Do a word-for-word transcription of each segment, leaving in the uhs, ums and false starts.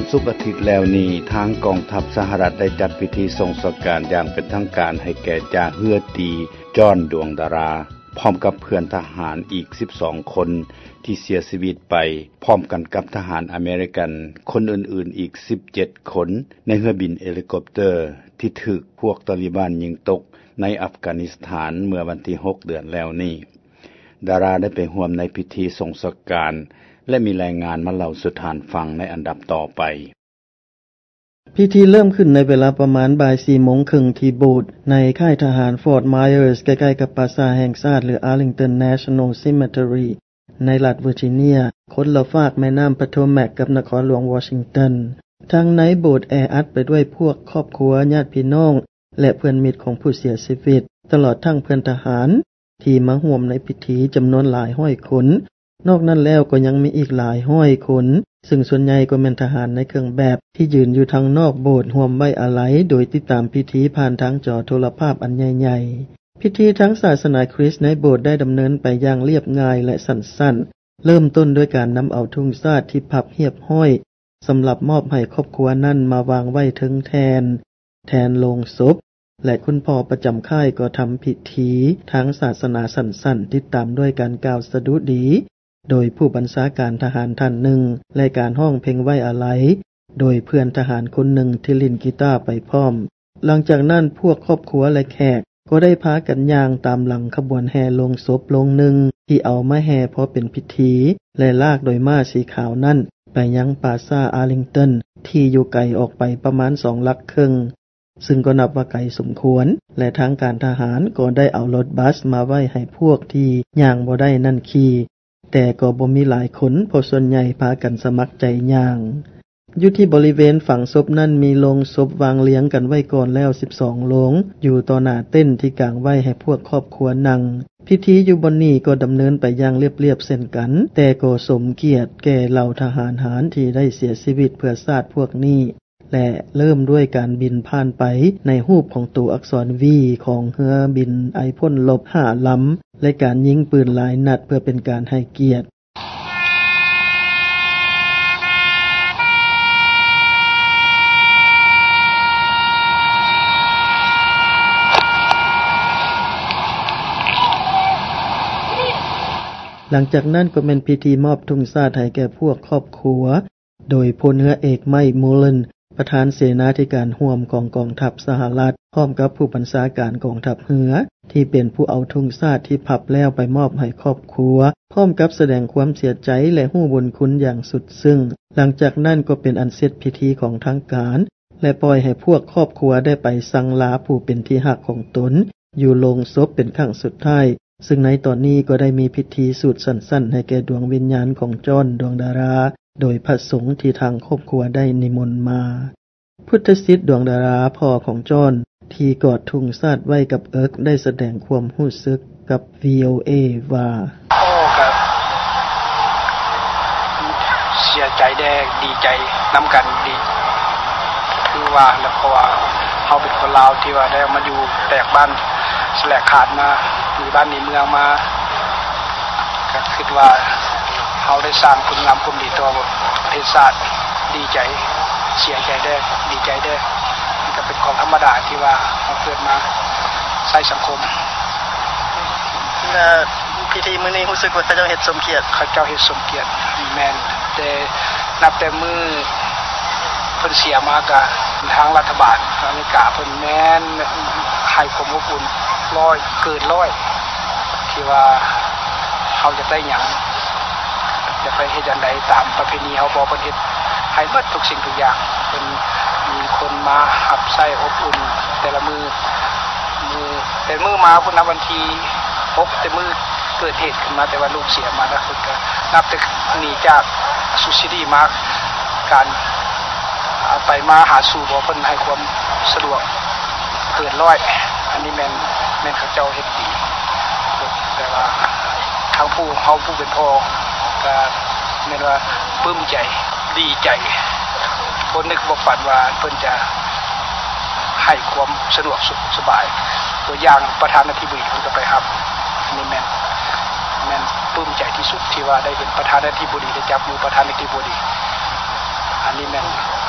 ศุกร์อาทิตย์แล้วนี้ทางกองทัพสหรัฐได้จัดพิธีส่งสการอย่างเป็นทางการให้แก่จ่าเฮือตีจอห์นดวงดาราพร้อมกับเพื่อนทหารอีกสิบสองคนที่เสียชีวิตไปพร้อมกันกับทหารอเมริกันคนอื่นๆอีกสิบเจ็ดคนในเรือบินเฮลิคอปเตอร์ที่ถูกพวกตาลิบันยิงตกในอัฟกานิสถานเมื่อวันที่หกเดือนแล้วนี้ดาราได้ไปร่วมในพิธีส่งสการและมีรายงานมาเล่าสู่ทานฟังในอันดับต่อไปพิธีเริ่มขึ้นในเวลาประมาณบ่าย สี่โมงครึ่ง ที่โบสถ์ในค่ายทหาร Fort Myers ใกล้ๆกับปราสาทแห่งชาติหรือ Arlington National Cemetery ในรัฐเวอร์จิเนียคนละฝากแม่น้ำ Potomac กับนครหลวงวอชิงตันทางในโบสถ์แออัดไปด้วยพวกครอบครัวญาติพี่น้องและเพื่อนมิตรของผู้เสียชีวิตตลอดทั้งเพื่อนทหารที่มาร่วมในพิธีจำนวนหลายร้อยคนนอกนั้นแล้วก็ยังมีอีกหลายร้อยคนซึ่งส่วนใหญ่ก็เป็นทหารในเครื่องแบบที่ยืนอยู่ทางนอกโบสถ์ร่วมไว้อาลัยโดยติดตามพิธีผ่านทางจอโทรภาพอันใหญ่ๆพิธีทั้งศาสนาคริสต์ในโบสถ์ได้ดำเนินไปอย่างเรียบง่ายและสั้นๆเริ่มต้นด้วยการนำเอาทุ่งชาติที่พับเรียบห้อยสำหรับมอบให้ครอบครัวนั้นมาวางไว้ถึงแทนแทนโลงศพและคุณพ่อประจำค่ายก็ทำพิธีทางศาสนาสั้นๆติดตามด้วยการกล่าวสดุดีโดยผู้บัญชาการทหารท่านหนึ่งและการห้องเพลงไว้อาลัยโดยเพื่อนทหารคนหนึ่งที่เล่นกีตาร์ไปพร้อมหลังจากนั้นพวกครอบครัวและแขกก็ได้พากันย่างตามหลังขบวนแห่ลงศพลงหนึ่งที่เอามาแห่เพราะเป็นพิธีและลากโดยม้าสีขาวนั่นไปยังปราสาทอาร์ลิงตันที่อยู่ไกลออกไปประมาณสองลักครึ่งซึ่งก็นับว่าไกลสมควรและทางการทหารก็ได้เอารถบัสมาไว้ให้พวกที่ย่างบ่ได้นั่นขี่แต่ก็บ่มีหลายคนเพราะส่วนใหญ่พากันสมัครใจย่างอยู่ที่บริเวณฝั่งศพนั้นมีโลงศพวางเลี้ยงกันไว้ก่อนแล้วสิบสองโลงอยู่ต่อหน้าเต้นที่กางไว้ให้พวกครอบครัวนั่งพิธีอยู่บนนี้ก็ดำเนินไปอย่างเรียบๆเช่นกันแต่ก็สมเกียรติแก่เหล่าทหารหารที่ได้เสียชีวิตเพื่อชาติพวกนี้และเริ่มด้วยการบินผ่านไปในรูปของตัวอักษร V ของเรือบินไอพ่นลบห้าลำและการยิงปืนหลายนัดเพื่อเป็นการให้เกียรติหลังจากนั้นก็เป็นพิธีมอบทุ่งชาติให้แก่พวกครอบครัวโดยพลเรือเอกไมค์มูลเลนประธานเสนาธิการร่วมของกองทัพสหรัฐพร้อมกับผู้บัญชาการกองทัพเรือที่เป็นผู้เอาทุ่งชาติที่พับแล้วไปมอบให้ครอบครัวพร้อมกับแสดงความเสียใจและรู้บุญคุณอย่างสุดซึ้งหลังจากนั้นก็เป็นอันเสร็จพิธีของทางการและปล่อยให้พวกครอบครัวได้ไปสังลาผู้เป็นที่รักของตนอยู่โลงศพเป็นครั้งสุดท้ายซึ่งในตอนนี้ก็ได้มีพิธีสวดสั้นๆให้แก่ดวงวิญญาณของจอห์นดวงดาราโดยพระสงฆ์ที่ทางครอบครัวได้นิมนต์มาพุทธศิษย์ดวงดาราพ่อของจอห์นที่กอดทุ่งชาติไว้กับเอิร์กได้แสดงความรู้สึกกับ วี โอ เอ ว่าโอ้ครับเสียใจแดงดีใจนำกันดีคือว่าแล้วเพราะว่าเฮาเป็นคนลาวที่ว่าได้มาอยู่แตกบ้านแสลกขาดมาอยู่บ้านในเมืองมาก็คิดว่าเฮาได้สร้างคุณงามความดีต่อประเทศชาติดีใจเสียใจได้ดีใจได้มันก็เป็นของธรรมดาที่ว่าเฮาเกิดมาใช้สังคมและพิธีมื้อนี้รู้สึกว่าเขาเจ้าเฮ็ดสมเกียรติเขาเจ้าเฮ็ดสมเกียรติแม่นแต่นับแต่มื้อเพิ่นเสียมาก็ทางรัฐบาลอเมริกาเพิ่นแม่นให้ความอบอุ่นร้อยเกินร้อยที่ว่าเฮาจะได้หยังจะไปเฮ็ดจังได๋ตามประเพณีเฮาบ่เพิ่นเฮ็ดให้หมดทุกสิ่งทุกอย่างเพิ่นมีคนมารับใช้อบอุ่นแต่ละมื้อมื้อแต่มื้อมาพุ่นนับวันที่หกแต่มื้อเกิดเหตุขึ้นมาแต่ว่าลูกเสียมาแล้วเพิ่นก็นับแต่หนีจากสุซิดีมาการไปมาหาสู่บ่เพิ่นให้ความสะดวกเกินร้อยอันนี้แม่นแม่นเขาเจ้าเฮ็ดดีแต่ว่าทางผู้เฮาผู้เป็นพ่อก็แม่นว่าปลื้มใจดีใจบ่นึกบ่ฝันว่าเพิ่นจะให้ความสะดวกสบายตัวอย่างประธานาธิบดีเพิ่นก็ไปรับอันนี้แม่นแม่นปลื้มใจที่สุดที่ว่าได้เห็นประธานาธิบดีได้จับมือประธานาธิบดีอันนี้แม่น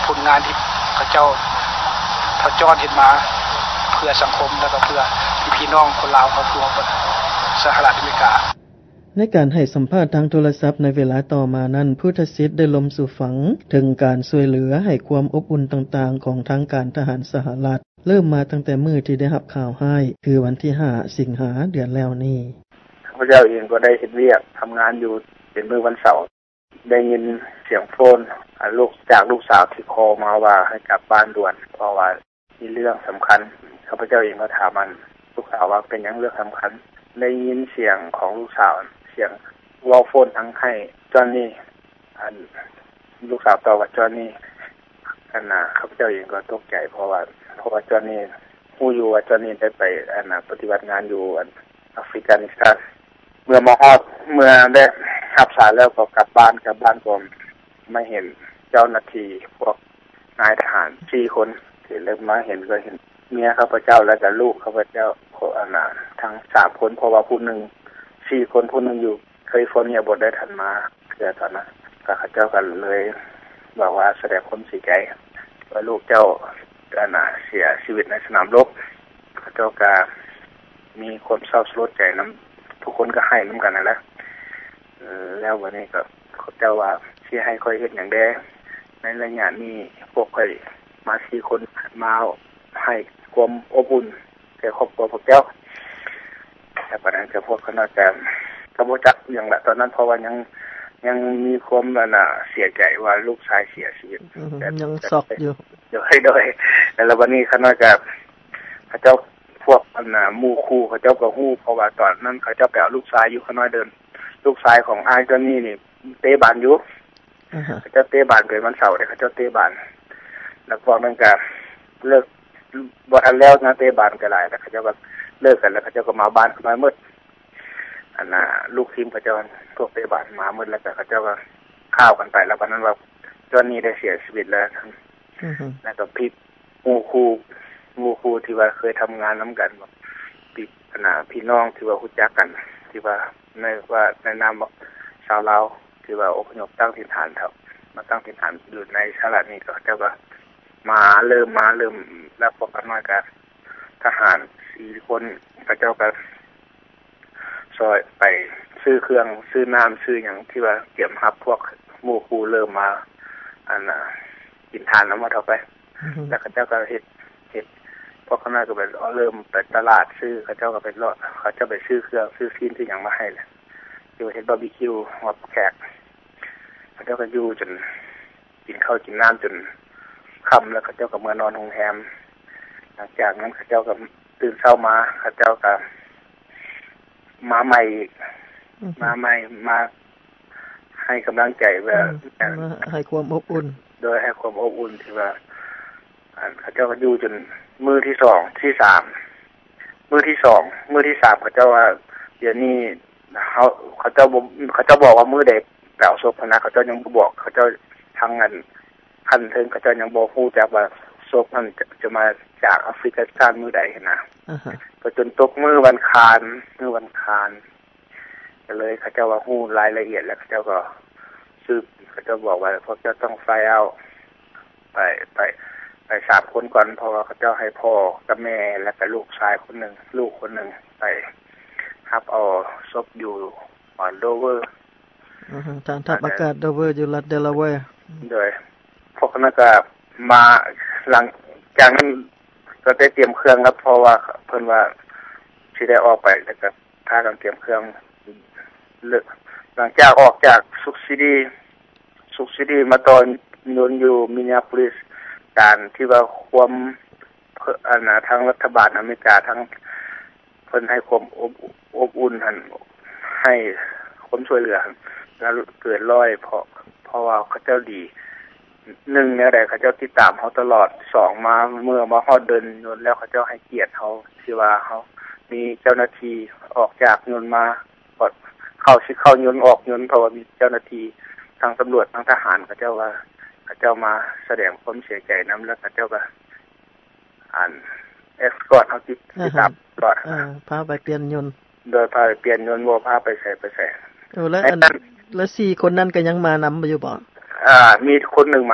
ผลงานที่เขาเจ้าเขาจ้อนเฮ็ดมาเพื่อสังคมแล้วก็เพื่อพี่น้องคนลาวครอบครัวสหรัฐอเมริกาในการให้สัมภาษณ์ทางโทรศัพท์ในเวลาต่อมานั้นผู้ทศิษย์ได้ลมสู่ฝังถึงการช่วยเหลือให้ความอบอุ่นต่างๆของทางการทหารสหรัฐเริ่มมาตั้งแต่มื้อที่ได้รับข่าวให้คือวันที่ห้าสิงหาเดือนแล้วนี้ข้าพเจ้าเองก็ได้เฮ็ดเวียกทำงานอยู่เป็นมื้อวันเสาร์ได้ยินเสียงโฟนลูกจากลูกสาวที่โทรมาว่าให้กลับบ้านด่วนเพราะว่ามีเรื่องสําคัญข้าพเจ้าเองก็ถามมันลูกสาวว่าเป็นหยังเรื่องสําคัญได้ยินเสียงของลูกสาวเสียงวอลโฟนทั้งให้จอนนี่อันลูกสาวตอบว่าจอนนี่อันน่ะข้าพเจ้าเองก็ตกใจเพราะว่าเพราะว่าจอนนี่ฮู้อยู่ว่าจอนนี่ได้ไปอันน่ะปฏิบัติงานอยู่อันแอฟริกานิสถานเมื่อมาฮอดเมื่อได้รับสารแล้วก็กลับบ้านกลับบ้านก็ไม่เห็นเจ้าหน้าที่พวกนายทหารสี่คนที่เริ่มมาเห็นก็เห็นเมียข้าพเจ้าและก็ลูกข้าพเจ้าอันน่ะทั้งสามคนเพราะว่าผู้นึงสี่คนผู้นึงอยู่แคลิฟอร์เนียบ่ได้ทันมาเกิดตอนนั้นก็เขาเจ้ากันเลยบอกว่าแสดงความเสียใจว่าลูกเจ้าอันน่ะเสียชีวิตในสนามรบเขาเจ้าก็มีความเศร้าสลดใจนําทุกคนก็ให้นํากันนั่นแหละเออแล้ววันนี้ก็เขาเจ้าว่าสิให้ค่อยเฮ็ดหยังแดในระยะนี้พวกค่อยมาสี่คนมาให้ความอบอุ่นแก่ครอบครัวพวกเจ้าแต่ปานนั้นก็พวกคณะกรรมก็บ่จักหยังละตอนนั้นเพราะว่ายังยังมีความน่ะเสียใจว่าลูกชายเสียชีวิตยังช็อกอยู่เดี๋ยวให้ด้วยแล้ววันนี้คณะกรรมเขาเจ้าพวกอันน่ะหมู่คู่เขาเจ้าก็ฮู้เพราะว่าตอนนั้นเขาเจ้าไปเอาลูกชายอยู่ข้างนอกเดินลูกชายของอ้ายตัวนี้นี่เตะบาลอยู่อือฮะเขาเจ้าเตะบาลเกิดวันเสาร์นี่เขาเจ้าเตะบาลแล้วพวกนั้นก็เลิกบ่ทันแล้วนะเตะบาลก็หลายแล้วเขาเจ้าก็เลิกกันแล้วเขาเจ้าก็มาบ้านมาหมดอันน่ะลูกทีมเขาเจ้าพวกเตะบาลมาหมดแล้วก็เขาเจ้าก็ข้าวกันไปแล้ววันนั้นว่าจอนนี่ได้เสียชีวิตแล้วอือฮึแล้วก็พี่หมู่คู่หมู่คู่ที่ว่าเคยทำงานนํากันบ่พี่อันน่ะพี่น้องที่ว่ารู้จักกันที่ว่าในว่าในนามชาวลาวที่ว่าอพยพตั้งถิ่นฐานแถวมาตั้งถิ่นฐานอยู่ในสหรัฐนี่ก็เจ้าก็มาเริ่มมาเริ่มแล้วพวกกันน้อยกันทหารสี่คนเขาเจ้าก็ซอยไปซื้อเครื่องซื้อน้ําซื้อหยังที่ว่าเตรียมรับพวกหมู่คู่เริ่มมาอันน่ะกินทานน้ํามาเท่าไปแล้วเขาเจ้าก็เฮ็ดเฮ็ดพวกเขาน้อยก็ไปเริ่มไปตลาดซื้อเขาเจ้าก็ไปเลาะเขาเจ้าไปซื้อเครื่องซื้อซีนซื้อหยังมาให้แหละอยู่เฮ็ดบาร์บีคิวฮอดแขกเขาเจ้าก็อยู่จนกินข้าวกินน้ําจนค่ำแล้วเขาเจ้าก็มานอนโรงแรมหลังจากนั้นเขาเจ้าก็ตื่นเช้ามาเขาเจ้าก็มาใหม่มาใหม่มาให้กำลังใจว่าให้ความอบอุ่นโดยให้ความอบอุ่นที่ว่าอันเขาเจ้าก็อยู่จนมื้อที่สองที่สามมื้อที่สองมื้อที่สามเขาเจ้าว่าเดี๋ยวนี้เขาเขาเจ้าบ่เขาเจ้าบอกว่ามื้อใดไปเอาศพนะเขาเจ้ายังบ่บอกเขาเจ้าทางนั้นคันถึงเขาเจ้ายังบ่ฮู้จักว่าศพนั้นจะมาจากแอฟริกานิสถานมื้อใดนะอือฮะก็จนตกมื้อวันคารมื้อวันคารก็เลยเขาเจ้าว่าฮู้รายละเอียดแล้วเขาเจ้าก็สืบเขาเจ้าบอกว่าพวกเจ้าต้องไฟเอาไปไปไปสามคนก่อนเพราะว่าเขาเจ้าให้พ่อกับแม่และก็ลูกชายคนนึงลูกคนนึงไปรับเอาศพอยู่ออนโดเวอร์อือฮึฐานทัพอากาศโดเวอร์อยู่รัฐเดลาแวร์โดยพวกนั้นก็มาหลังจากนั้นก็ได้เตรียมเครื่องแล้วเพราะว่าเพิ่นว่าสิได้ออกไปแล้วก็พากันเตรียมเครื่องหลังจากออกจากสุขซิตี้สุขซิตี้มาตอนนนอยู่มินนีอาโพลิสการที่ว่าความอันน่ะทางรัฐบาลอเมริกาทั้งเพิ่นให้ความอบอบอุ่นหั่นให้ความช่วยเหลือแล้วเกิดร้อยเพราะเพราะว่าเขาเจ้าดีหนึ่งแนวใดเขาเจ้าติดตามเฮาตลอดสองมาเมื่อมาฮอดเดินยนต์แล้วเขาเจ้าให้เกียรติเฮาที่ว่าเฮามีเจ้าหน้าที่ออกจากยนต์มาก็เข้าสิเข้ายนต์ออกยนต์เพราะว่ามีเจ้าหน้าที่ทางตำรวจทางทหารเขาเจ้าว่าเขาเจ้ามาแสดงความเสียใจนําแล้วเขาเจ้าก็อ่านเอ็กซ์คอร์ตเฮาติดตามก็เออพาไปเปลี่ยนยนต์โดยพาไปเปลี่ยนยนต์บ่พาไปใส่ไปใส่เออแล้วอันแล้วสี่คนนั้นก็ยังมานําอยู่บ่อ่ามีคนนึงมานํา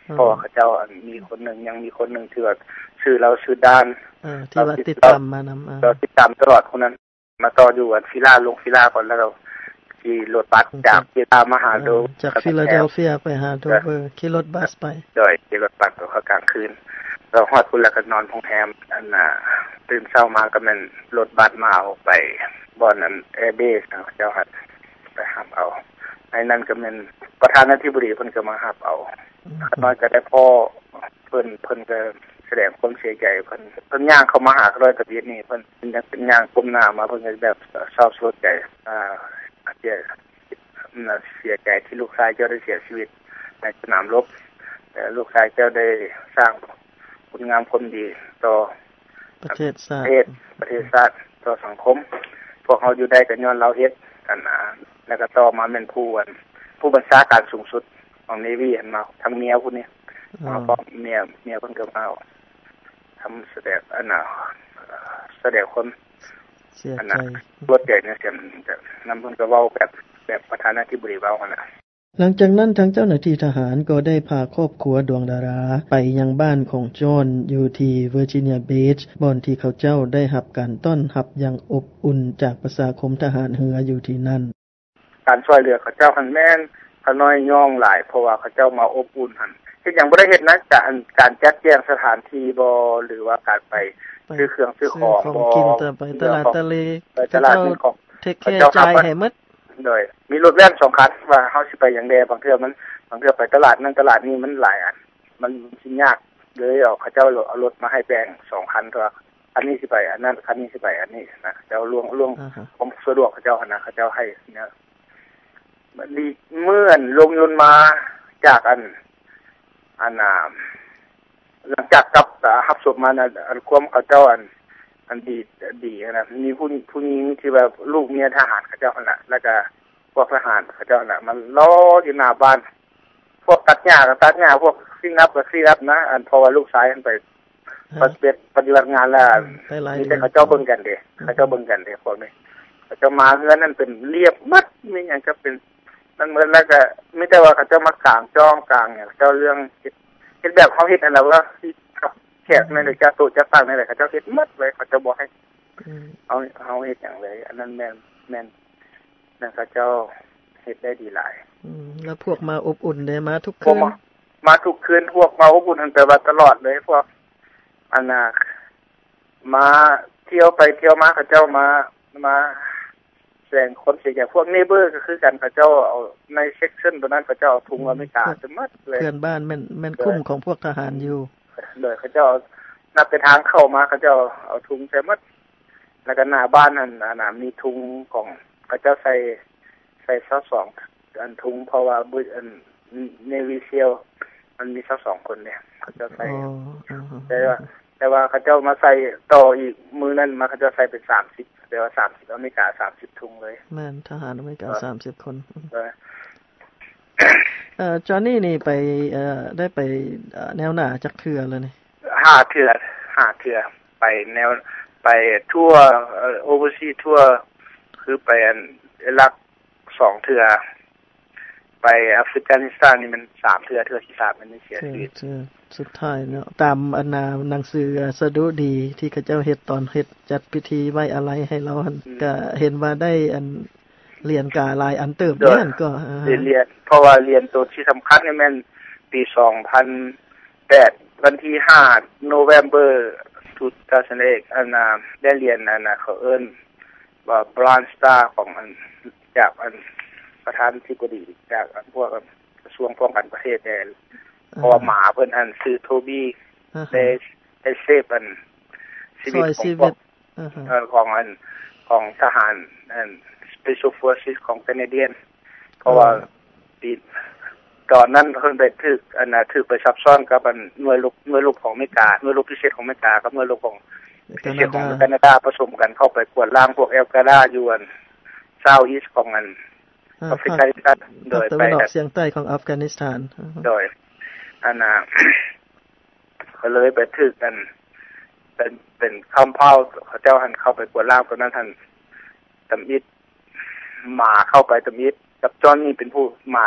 เพราะเขาเจ้ามีคนนึงยังมีคนนึงที่ว่าชื่อเราชื่อด้านเออที่ว่าติดตามมานำเราติดตามตลอดคนนั้นมาต่ออยู่อันฟิลาลงฟิลาก่อนแล้วเราขี่รถบัสจากฟิลามาหาโดจากฟิลาเดลเฟียไปหาโดเวอร์ขี่รถบัสไปโดยขี่รถบัสเข้ากลางคืนเราฮอดพุ่นแล้วก็นอนโรงแรมอันน่ะตื่นเช้ามาก็แม่นรถบัสมาเอาไปบ่อนนั้นแอร์เบสเจ้าหัดไปรับเอาไอ้นั่นก็แม่นประธานาธิบดีเพิ่นก็มารับเอาน้อยก็ได้พ่อเพิ่นเพิ่นก็แสดงความเสียใจเพิ่นเพิ่นย่างเข้ามาหาร้อยตะบีนี่เพิ่นเป็นย่างก้มหน้ามาเพิ่นก็แบบเศร้าโศกใจอ่าเสียเสียใจที่ลูกชายเจ้าได้เสียชีวิตในสนามรบแต่ลูกชายเจ้าได้สร้างคุณงามความดีต่อประเทศชาติประเทศชาติต่อสังคมพวกเฮาอยู่ได้ก็ย้อนเราเฮ็ดกันนะแล้วก็ต่อมาแม่นผู้วันผู้บัญชาการสูงสุดของ Navy อันมาทั้งเมียผู้นี้แล้วก็เมียเมียเพิ่นก็มาทำแสดงอันน่ะแสดงคนเสียใจรถใหญ่เนี่ยเสียนนำเพิ่นก็เว้าแบบแบบประธานาธิบดีเว้าหั่นน่ะหลังจากนั้นทางเจ้าหน้าที่ทหารก็ได้พาครอบครัวดวงดาราไปยังบ้านของจอห์นอยู่ที่เวอร์จิเนียบีชบ่อนที่เขาเจ้าได้รับการต้อนรับอย่างอบอุ่นจากประชาคมทหารเรืออยู่ที่นั่นการช่วยเหลือเขาเจ้าหั่นแม่นเขาน้อยย่องหลายเพราะว่าเขาเจ้ามาอบอุ่นหั่นเฮ็ดหยังบ่ได้เฮ็ดนะการการจัดแจงสถานที่บ่หรือว่าการไปซื้อเครื่องซื้อของบ่กินแต่ไปตลาดทะเลไปตลาดซื้อของเทคแคร์จ่ายให้หมดโดยมีรถแล่นสองคันว่าเฮาสิไปหยังแดบางเทื่อมันบางเทื่อไปตลาดนั้นตลาดนี้มันหลายอันมันสิยากเลยเอาเขาเจ้าเอารถมาให้แบ่งสองคันตัวอันนี้สิไปอันนั้นคันนี้สิไปอันนี้นะเจ้าล่วงล่วงผมสะดวกเขาเจ้านะเขาเจ้าให้เนี่ยมันดีเมื่อนลงยนต์มาจากอันอันน่ะหลังจากกลับรับศพมานะอันความเขาเจ้าอันอันดีดีนะมีผู้ผู้หญิงที่แบบลูกเมียทหารเขาเจ้าน่ะแล้วก็พวกทหารเขาเจ้าน่ะมันรออยู่หน้าบ้านพวกตัดหญ้าก็ตัดหญ้าพวกซิ่งรับก็ซิ่งรับนะอันเพราะว่าลูกชายมันไปปฏิบัติปฏิบัติงานแล้วมีแต่เขาเจ้าเบิ่งกันเด้เขาเจ้าเบิ่งกันเด้พวกนี้เขาเจ้ามาเฮือนนั่นเป็นเรียบมัดมีหยังก็เป็นมันเหมือนแล้วก็ไม่ได้ว่าเขาเจ้ามากลางจ้องกลางเนี่ยเจ้าเรื่องเฮ็ดแบบเฮาเฮ็ดอันนั้นว่าแขกในเลยจะโตจะตั้งในเลยเขาเจ้าเฮ็ดหมดเลยเขาจะบ่ให้เอาเอาเฮ็ดหยังเลยอันนั้นแม่นแม่นนั่นเขาเจ้าเฮ็ดได้ดีหลายอืมแล้วพวกมาอบอุ่นได้มาทุกคืนมาทุกคืนพวกมาอบอุ่นแต่ว่าตลอดเลยพวกอันน่ะมาเที่ยวไปเที่ยวมาเขาเจ้ามามาแสดงคนเสียใจพวกเนเบอร์ก็คือกันเขาเจ้าเอาในเซกชั่นตัวนั้นเขาเจ้าเอาถุงอเมริกาจะมัดเลยเพื่อนบ้านแม่นแม่นคุ้มของพวกทหารอยู่เลยเขาเจ้านับไปทางเข้ามาเขาเจ้าเอาถุงใส่มัดแล้วก็หน้าบ้านนั่นน่ะมีถุงของเขาเจ้าใส่ใส่ซะสองอันถุงเพราะว่าบุอันเนวิเซียลมันมีซะสองคนเนี่ยเขาเจ้าใส่แต่ว่าแต่ว่าเขาเจ้ามาใส่ต่ออีกมือนั้นมาเขาเจ้าใส่เป็นสามสิบแต่ว่าสามสิบอเมริกาสามสิบถุงเลยแม่นทหารอเมริกาสามสิบคนเออเอ่อจอห์นนี่นี่ไปเอ่อได้ไปแนวหน้าจักเทื่อแล้วนี่ห้าเทื่อห้าเทื่อไปแนวไปทั่วเอ่อโอเวอร์ซีทั่วคือไปอันอิรักสองเทื่อไปอัฟกานิสถานนี่มันสามเทื่อเทื่อที่สามมันเสียชีวิตสุดท้ายเนาะตามอันนาหนังสือสดุดีที่เขาเจ้าเฮ็ดตอนเฮ็ดจัดพิธีไว้อะไรให้เราก็เห็นว่าได้อันเรียนกาหลายอันเติบนั่นก็เรียนเพราะว่าเรียนตัวที่สำคัญนี่แม่นปีสองพันแปดวันที่ห้า November สองพันแปดอันน่ะได้เรียนอันน่ะเขาเอิ้นว่า Bronze Star ของอันจากอันประธานธิบดีจากอันพวกกระทรวงป้องกันประเทศเนี่ยเพราะว่าหมาเพิ่นอันชื่อโทบี้ได้ได้เซฟอันชีวิตของเอ่อของอันของทหารอัน Special Forces ของแคนาเดียนเพราะว่าปีตอนนั้นเพิ่นไปถึกอันน่ะถึกไปซับซ้อนกับอันหน่วยรบหน่วยรบของอเมริกาหน่วยรบพิเศษของอเมริกากับหน่วยรบของพิเศษของแคนาดาผสมกันเข้าไปกวดล้างพวกแอลกาดาอยู่อัน South East ของอันแอฟริกาโดยไปเสียงใต้ของอัฟกานิสถานโดยอันน่ะก็เลยไปถึกกันเป็นเป็นคอมเพาน์เขาเจ้าหันเข้าไปกวดล้างตอนนั้นท่านตำอิดหมาเข้าไปตำอิดกับจอห์นนี่เป็นผู้หมา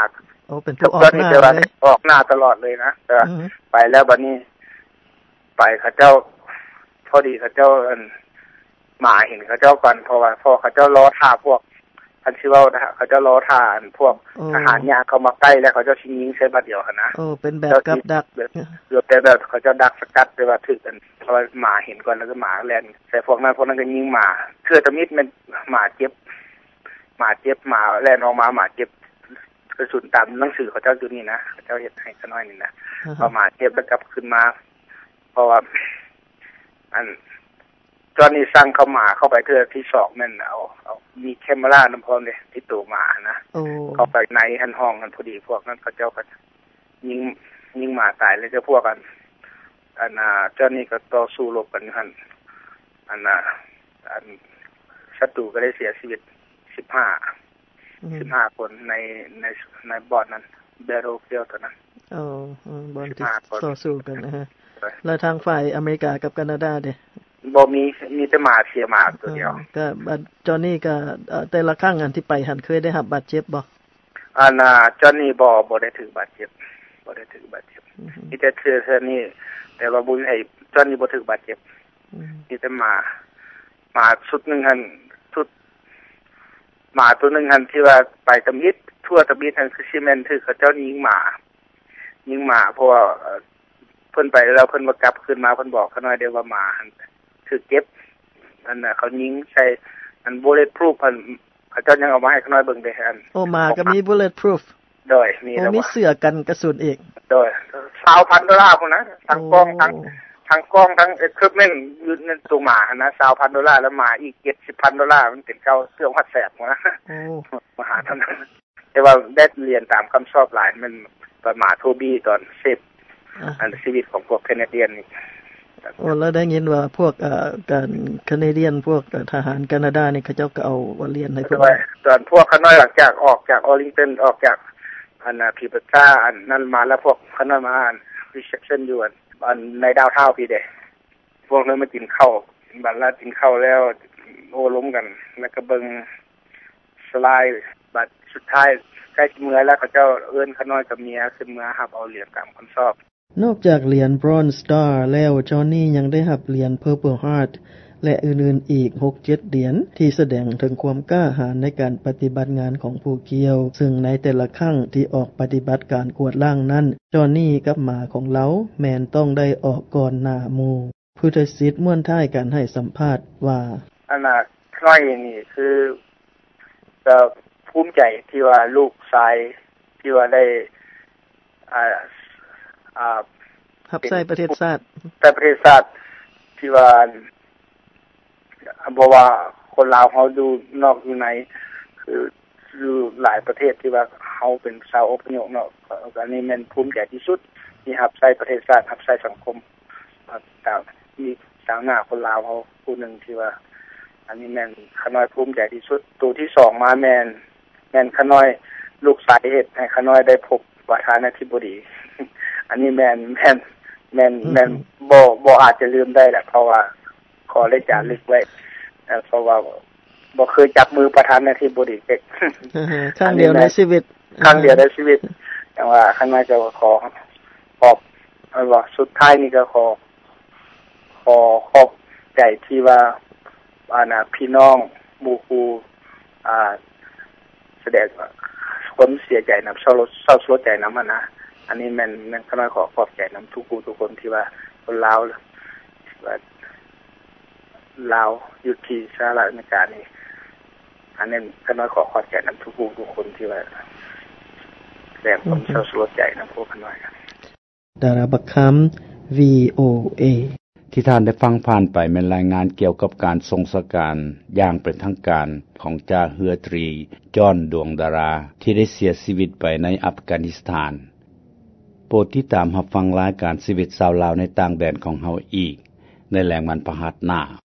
โอ้เป็นผู้ออกหน้าเลยออกหน้าตลอดเลยนะแต่ไปแล้วบัดนี้ไปเขาเจ้าพอดีเขาเจ้าอันหมาเห็นเขาเจ้าก่อนเพราะว่าพอเขาเจ้ารอท่าพวกอันชื่อว่าเขาเจ้ารอท่าอันพวกทหารยาเข้ามาใกล้แล้วเขาเจ้าชิงยิงใส่บัดเดียวคั่นนะโอ้เป็นแบบกับดักเกือบแต่แบบเขาเจ้าดักสกัดได้ว่าถึกกันเพราะว่าหมาเห็นก่อนแล้วก็หมาแล่นใส่พวกนั้นพวกนั้นก็ยิงหมาเทื่อตะมิดมันหมาเจ็บหมาเจ็บหมาแล่นออกมาหมาเจ็บกระสุนตามหนังสือเขาเจ้าอยู่นี่นะเขาเจ้าเฮ็ดให้ซะน้อยนึงนะพอหมาเจ็บแล้วกลับขึ้นมาเพราะว่าอันตอนนี้สั่งเข้ามาเข้าไปเทื่อที่สองนั่นเอาเอามีแคมเมรานําพร้อมเด้ที่ตัวหมานะเข้าไปในหันห้องนั้นพอดีพวกนั้นเขาเจ้าก็ยิงยิงหมาตายแล้วเจ้าพวกกันอันน่ะเจ้านี่ก็ต่อสู้รบกันหั่นอันน่ะอันศัตรูก็ได้เสียชีวิตสิบห้า สิบห้าคนในในในบอร์ดนั้นเบโรเฟียลตัวนั้นอ๋อๆบอร์ดที่ต่อสู้กันนะฮะแล้วทางฝ่ายอเมริกากับแคนาดาเด้บ่มีมีแต่หมาเสียหมาตัวเดียวก็บัดจอห์นนี่ก็แต่ละครั้งอันที่ไปหันเคยได้รับบาดเจ็บบ่อันน่ะจอห์นนี่บ่บ่ได้ถือบาดเจ็บบ่ได้ถือบาดเจ็บมีแต่เทื่อเทื่อนี้แต่ว่าบ่ให้จอห์นนี่บ่ถือบาดเจ็บมีแต่หมาหมาชุดนึงหั่นชุดหมาตัวนึงหั่นที่ว่าไปตะมิดทั่วตะมิดหั่นคือซีเมนต์คือเขาเจ้ายิงหมายิงหมาเพราะว่าเพิ่นไปแล้วเพิ่นบ่กลับขึ้นมาเพิ่นบอกเขาน้อยเด้อว่าหมาหั่นคือเก็บอันน่ะเขายิงใส่อัน bullet proof เพิ่นเขาเจ้ายังเอามาให้เขาน้อยเบิ่งได้อันโอ้หมาก็มี bullet proof โดยมีแล้วมีเสื้อกันกระสุนอีกโดย สองพัน ดอลลาร์พุ่นนะทั้งกล้องทั้งทั้งกล้องทั้ง equipment อยู่ในตัวหมานะ สองพัน ดอลลาร์แล้วหมาอีก เจ็ดสิบพัน ดอลลาร์มันเป็นเก่าเสื้อฮัดแสบนะโอ้มหาเท่านั้นแต่ว่าได้เรียนตามคําชอบหลายมันตอนหมาโทบี้ตอนเซฟอันชีวิตของพวกแคนาเดียนนี่โอ้แล้วได้ยินว่าพวกเอ่อการแคนาเดียนพวกทหารแคนาดานี่เขาเจ้าก็เอาเรียนให้พวกตอนพวกเขาน้อยหลังจากออกจากออลิงตันออกจากอันน่ะพิบัตตาอันนั้นมาแล้วพวกเขาน้อยมาอัน reception อยู่อันในดาวทาวน์พี่เด้พวกนั้นมากินข้าวบัดละกินข้าวแล้วโอ้ล้มกันแล้วก็เบิ่งสไลด์บัดสุดท้ายใกล้สิเมื่อแล้วเขาเจ้าเอิ้นเขาน้อยกับเมียขึ้นมารับเอาเหรียญตามคําชอบนอกจากเหรียญ Bronze Star แล้วจอห์นนี่ยังได้รับเหรียญ Purple Heart และอื่นๆอีก หกเจ็ด เหรียญที่แสดงถึงความกล้าหาญในการปฏิบัติงานของผู้เกี่ยวซึ่งในแต่ละครั้งที่ออกปฏิบัติการกวดล้างนั้นจอห์นนี่กับหมาของเราแม่นต้องได้ออกก่อนหน้าหมู่ผู้ตัดสินม่วนท้ายการให้สัมภาษณ์ว่าอันน่ะน้อยนี่คือก็ภูมิใจที่ว่าลูกชายที่ว่าได้อ่าอ่ารับใช้ประเทศชาติแต่ประเทศชาติที่ว่าบ่ว่าคนลาวเฮาอยู่นอกอยู่ในคืออยู่หลายประเทศที่ว่าเฮาเป็นชาวอพยพเนาะอันนี้แม่นภูมิใจที่สุดที่รับใช้ประเทศชาติรับใช้สังคมตามที่สาวหน้าคนลาวเฮาผู้นึงที่ว่าอันนี้แม่นขน้อยภูมิใจที่สุดตัวที่สองมาแม่นแม่นขน้อยลูกสายเฮ็ดให้ขน้อยได้พบประธานาธิบดีอันนี้แม่นแม่นแม่นแม่นบ่บ่อาจจะลืมได้แหละเพราะว่าขอได้จารึกไว้เพราะว่าบ่เคยจับมือประธานาธิบดีเด็กครั้งเดียวในชีวิตครั้งเดียวในชีวิตแต่ว่าข้างหน้าจะขอขอบว่าสุดท้ายนี่ก็ขอขอขอบใจที่ว่าอาน่ะพี่น้องหมู่ครูอ่าแสดงความเสียใจนำเศร้าเศร้าสลดใจนำนะอันนี้แม่นแม่นขอขอขอบใจนำทุกผู้ทุกคนที่ว่าคนลาวว่าลาวอยู่ที่สหรัฐอเมริกานี่อันนั้นก็น้อยขอขอบใจนำทุกผู้ทุกคนที่ว่าแสดงความเศร้าสลดใจนำพวกน้อยดาราบักคํา วี โอ เอที่ท่านได้ฟังผ่านไปเป็นรายงานเกี่ยวกับการทรงสการอย่างเป็นทางการของจ่าเรือตรีจอห์นดวงดาราที่ได้เสียชีวิตไปในอัฟกานิสถานโปรดติดตามรับฟังรายการชีวิตชาวลาวในต่างแดนของเฮาอีกในแรงมันพหัสหน้า